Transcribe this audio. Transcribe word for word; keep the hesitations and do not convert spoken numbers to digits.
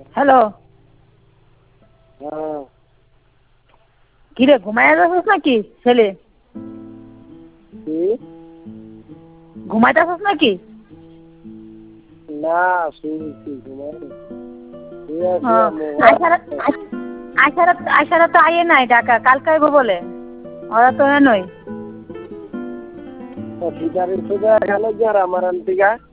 Hello, হ্যাঁ। কিরে ঘুমায় যাচ্ছিস নাকি ছেলে? কি? ঘুমাইতেছিস নাকি? না, শুনছি ঘুমাই। আয়সারা তো আইয়ে নাই ঢাকা, কালকে আইব বলে। ওরা তো নই। ঠিকারি সোজা গেল কি আর আমার আনতিগা